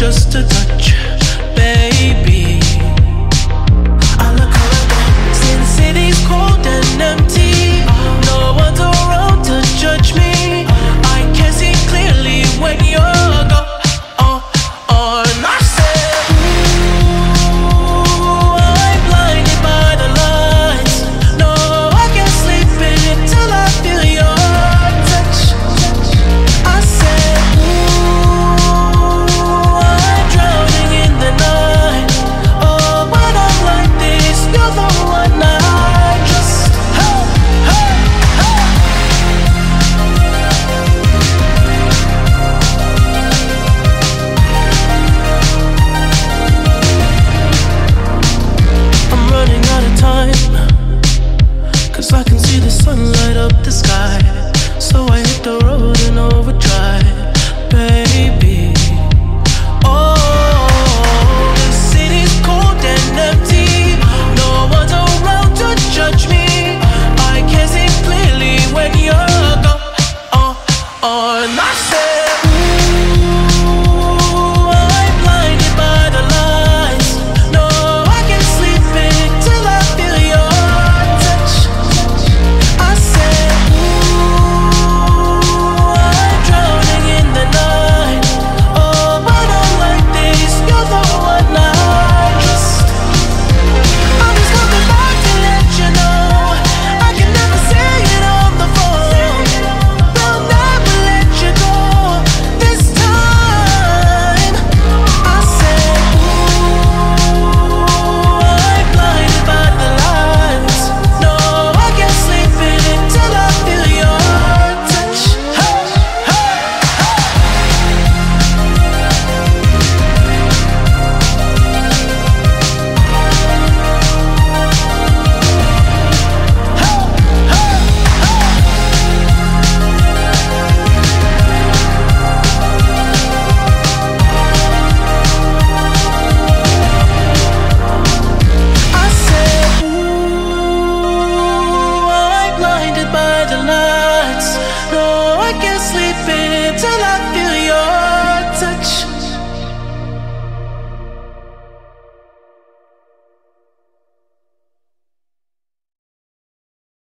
just a touch, baby. I look around, see the city's cold and empty. No one's around to judge me. I can see clearly when you're gone. I said, ooh, I'm blinded by the lights. No, I can't sleep until I feel your touch. I said, ooh, I'm drowning in the night. Oh, when I'm like this, you're the one I just, hey, hey, hey. I'm running out of time, 'cause I can see the sun light up the sky. So I hit the road in overdrive, baby. Oh, the city's cold and empty. No one's around to judge me. I can see clearly when you're gone. And I said, ooh, I'm blinded by the lights. No, I can't sleep until I feel your touch. I said, ooh, I'm drowning in the night. Oh, when I'm like this, you're the one I just. I'm just coming back to let you know I can never say it on the phone. They'll never let you go this time. I said, ooh, I'm blinded by the lights. No, I can't sleep until I feel your touch. Hey, hey, I said, ooh, I'm blinded by the lights. No, I can't sleep